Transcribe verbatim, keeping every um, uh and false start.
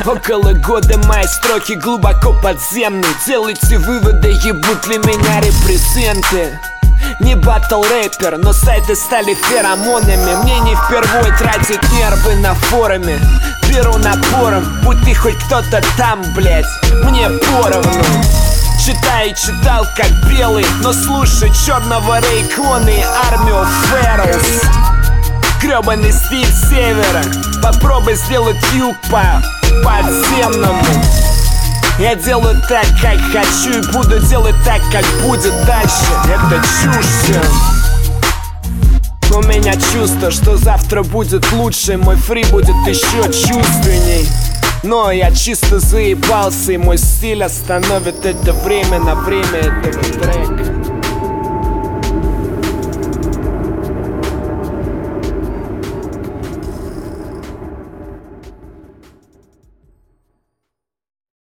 Около года мои строки глубоко подземные. Делайте выводы, ебут ли меня репрезенты. Не батл рэпер, но сайты стали феромонами. Мне не впервой тратить нервы на форуме. Беру напором, будь ты хоть кто-то там, блять, мне поровну. Читай и читал как белый, но слушай черного Рейкона и армию Фэрлс. Гребаный стиль севера, попробуй сделать юг по подземному. Я делаю так, как хочу, и буду делать так, как будет дальше. Это чушь все. Но у меня чувство, что завтра будет лучше. Мой фри будет еще чувственней. Но я чисто заебался, и мой стиль остановит это время на время этого трека.